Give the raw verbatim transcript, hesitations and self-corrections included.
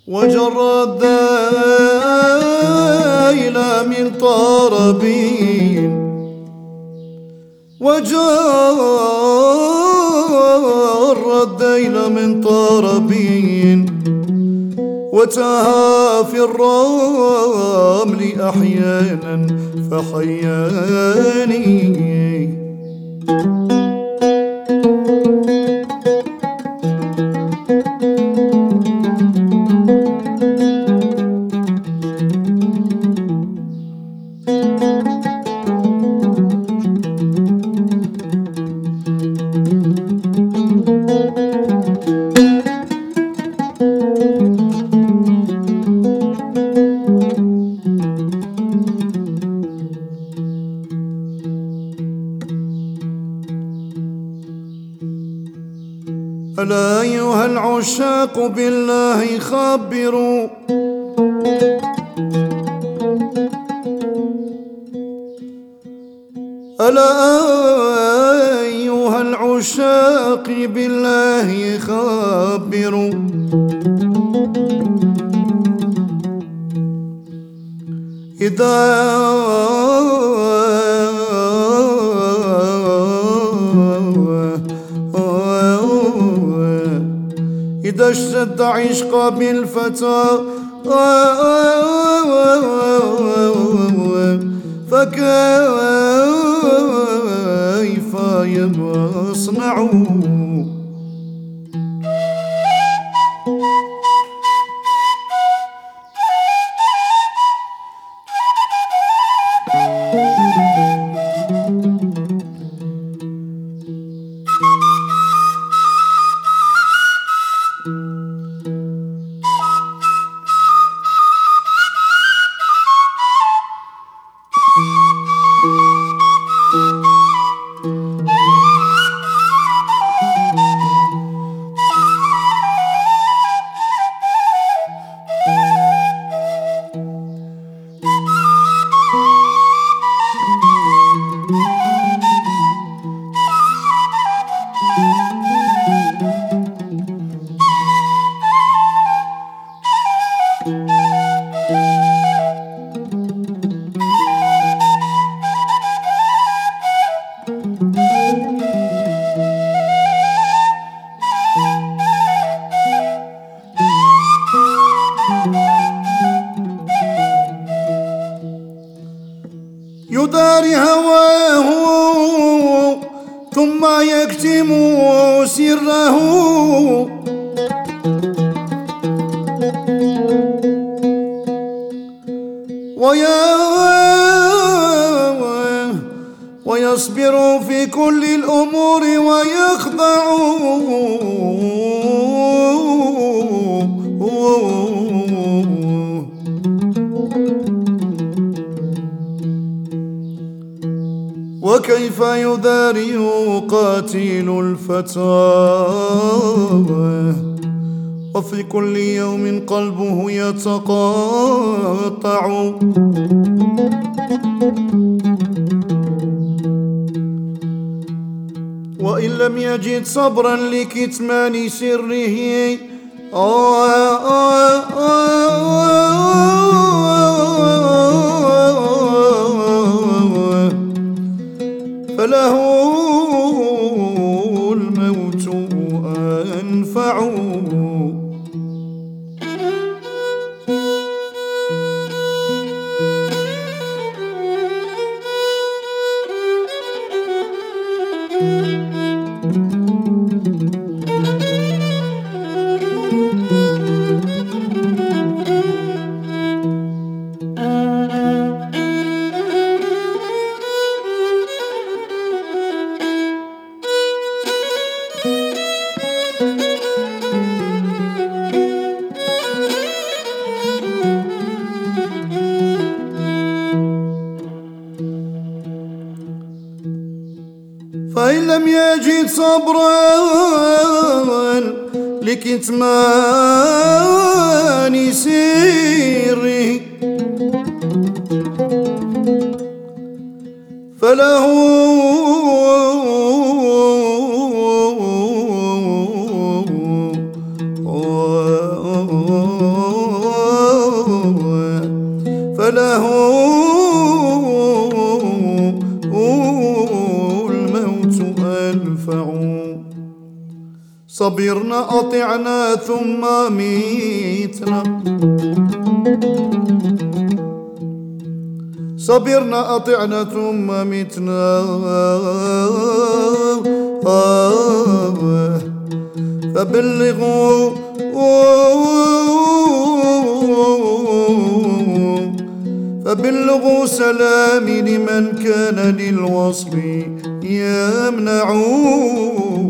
وجر الذيل من طربين وجر الذيل من طربين وتهى في الرمل أحيانا فحياني. ألا أيها العشاق بالله خبروا ألا أيها العشاق بالله خبروا إذا إذا اشتد عشق بالفتى فكيف يصنع يداري هواه ثم يكتم سره ويصبر في كل الأمور ويخضع وكيف يداري قاتل الفتى وفي كل يوم قلبه يتقاطع وإن لم يجد صبرا لكتمان سره فله الموت أنفع. فإن لم يجد صبرا لكتمان سره فله فله الموت أنفع. صبرنا أطعنا ثم ميتنا، صبرنا أطعنا ثم متنا، فبلغوا فبلغوا سلامي لمن كان للوصل يمنع.